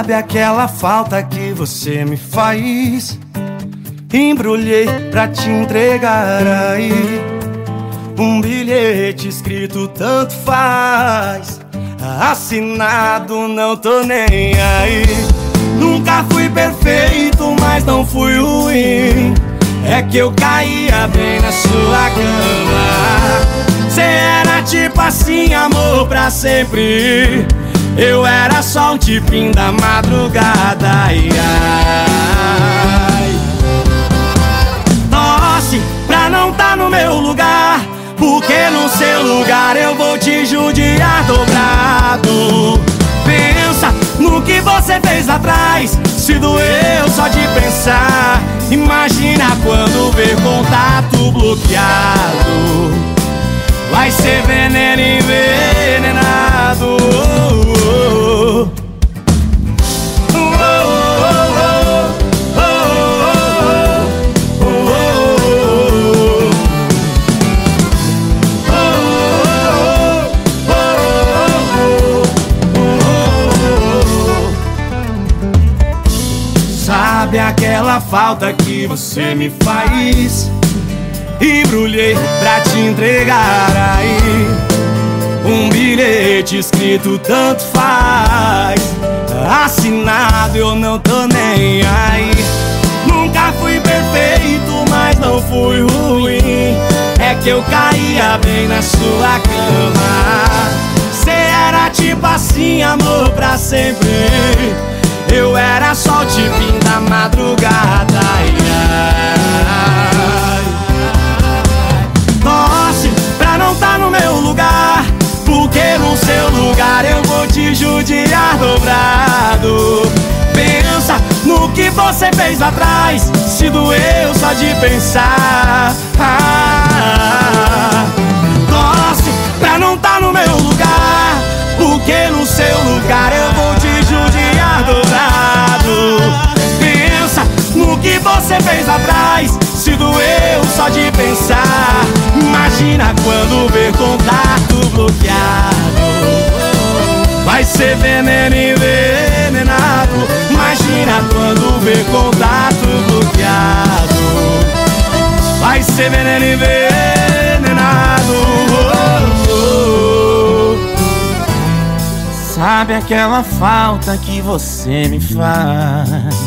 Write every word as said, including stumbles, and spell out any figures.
Sabe aquela falta que você me faz? Embrulhei pra te entregar aí um bilhete escrito tanto faz, assinado não tô nem aí. Nunca fui perfeito, mas não fui ruim. É que eu caía bem na sua cama. Cê era tipo assim, amor pra sempre. Eu era só um tipinho da madrugada. Ai, ai. Torce pra não tá no meu lugar, porque no seu lugar eu vou te judiar dobrado. Pensa no que você fez lá atrás, se doeu só de pensar. Imagina quando ver contato bloqueado, vai ser veneno envenenado. Sabe aquela falta que você me faz? Embrulhei pra te entregar aí um bilhete escrito tanto faz, assinado eu não tô nem aí. Nunca fui perfeito, mas não fui ruim. É que eu caía bem na sua cama. Cê era tipo assim, amor pra sempre. Eu era só o tipinho da madrugada. Ai, ai. Torce pra não tá no meu lugar, porque no seu lugar eu vou te judiar dobrado. Pensa no que você fez lá atrás, se doeu só de pensar. Ah, torce pra não tá no meu lugar, porque no seu lugar eu vou te judiar dobrado. Pensa no que você fez lá atrás, se doeu só de pensar. Imagina quando ver contato bloqueado, vai ser veneno envenenado. Imagina quando ver contato bloqueado, vai ser veneno envenenado. Oh, oh. Sabe aquela falta que você me faz?